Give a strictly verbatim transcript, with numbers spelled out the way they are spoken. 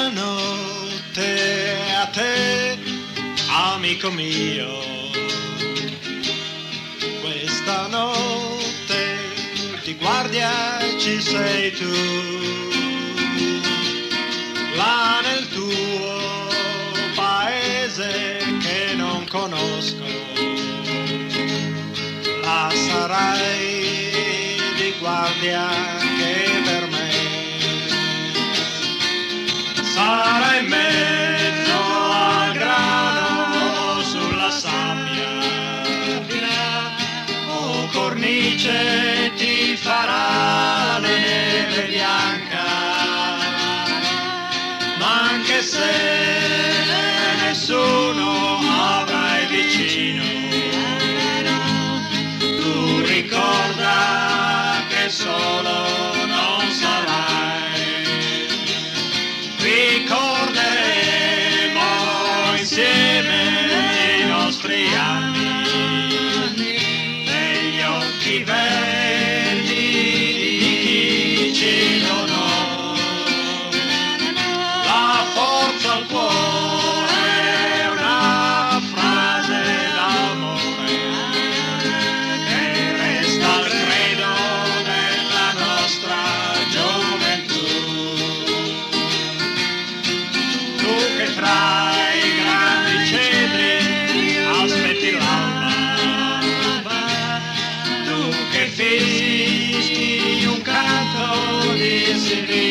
Buonanotte a te, amico mio. Questa notte di guardia ci sei tu, là nel tuo paese che non conosco. Là sarai di guardia che per me sarà in mezzo al grano sulla sabbia, o cornice ti farà la neve bianca, ma anche se nessuno avrai vicino, tu ricorda che solo non sarai. Ricorderemo insieme i nostri anni e gli occhi verdi di chi ci donò la forza al cuore, una frase d'amore che resta il credo della nostra gioventù. Tu che tra i grandi cedri aspetti l'alba, tu che fischi un canto di sirena,